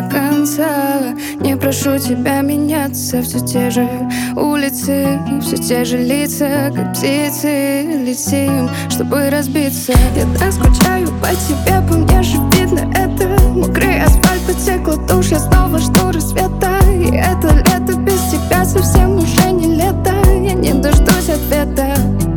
конца. Не прошу тебя меняться, все те же улицы, все те же лица, как птицы летим, чтобы разбиться. Я так скучаю по тебе, по мне же видно это. Мокрый асфальт, потекла тушь, я снова жду рассвета. И это лето без тебя совсем уже не лето. Я не дождусь ответа.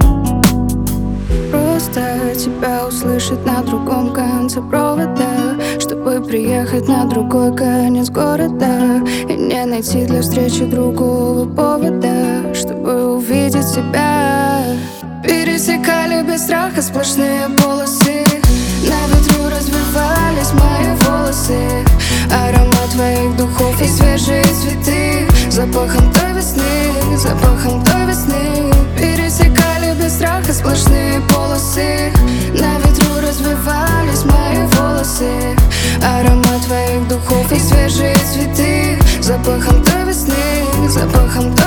Просто тебя услышать на другом конце провода, чтобы приехать на другой конец города и не найти для встречи другого повода, чтобы увидеть тебя. Пересекали без страха сплошные полосы, на ветру развивались мои волосы. Аромат твоих духов и свежие цветы, запахом той весны, запахом той весны. Пересекали без страха сплошные полосы, на ветру развивались мои волосы. Аромат твоих духов и свежие цветы, запахом той весны, запахом той весны.